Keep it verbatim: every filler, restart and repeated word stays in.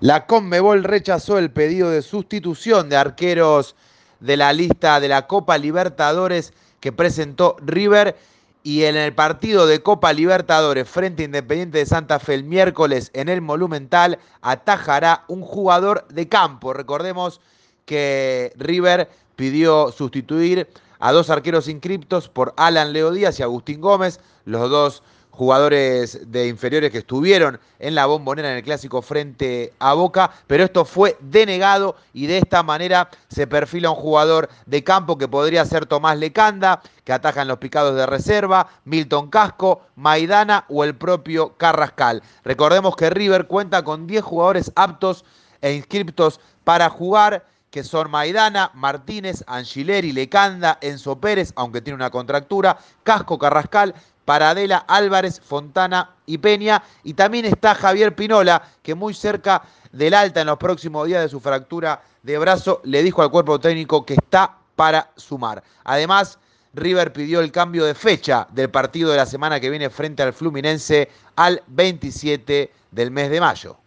La Conmebol rechazó el pedido de sustitución de arqueros de la lista de la Copa Libertadores que presentó River, y en el partido de Copa Libertadores frente a Independiente de Santa Fe el miércoles en el Monumental atajará un jugador de campo. Recordemos que River pidió sustituir a dos arqueros inscriptos por Alan Leo Díaz y Agustín Gómez, los dos jugadores de inferiores que estuvieron en la Bombonera en el clásico frente a Boca, pero esto fue denegado y de esta manera se perfila un jugador de campo que podría ser Tomás Lecanda, que ataja en los picados de reserva, Milton Casco, Maidana o el propio Carrascal. Recordemos que River cuenta con diez jugadores aptos e inscriptos para jugar, que son Maidana, Martínez, Angileri, Lecanda, Enzo Pérez, aunque tiene una contractura, Casco, Carrascal, Paradela, Álvarez, Fontana y Peña. Y también está Javier Pinola, que muy cerca del alta en los próximos días de su fractura de brazo, le dijo al cuerpo técnico que está para sumar. Además, River pidió el cambio de fecha del partido de la semana que viene frente al Fluminense al veintisiete del mes de mayo.